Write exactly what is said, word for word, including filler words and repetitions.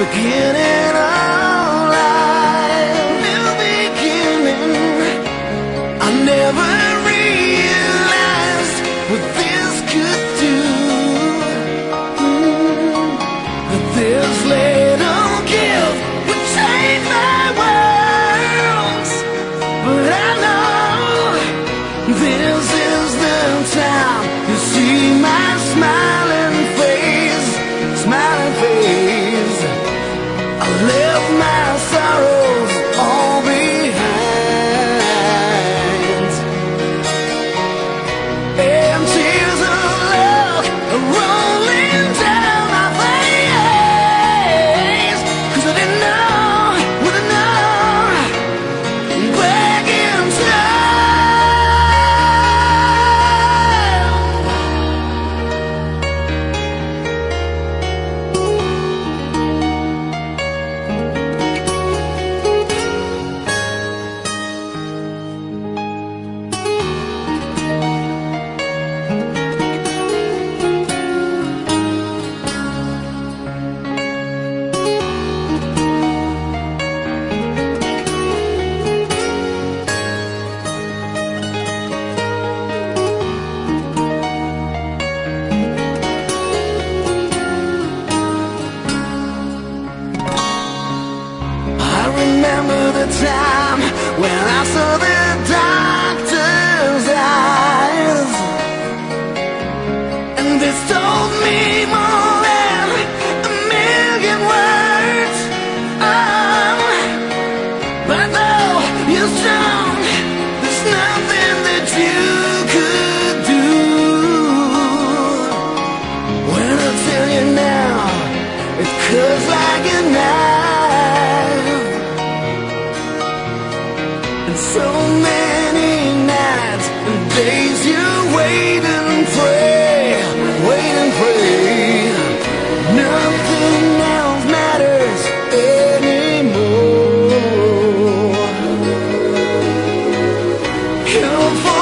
beginning of life, new beginning. I never realized what this could do. Mm, that this little gift would change my world. But I know this is the time to see my smiling face, smiling face. I left my sorrows all behind, and tears of love are rolling down my face. 'Cause I didn't know what I know back in time when I saw the doctor's eyes, and this told me more than a million words. Oh, but though you're strong, there's nothing that you could do. When I tell you now, it cuts like a knife. So many nights and days you wait and pray, wait and pray. Nothing else matters anymore. You're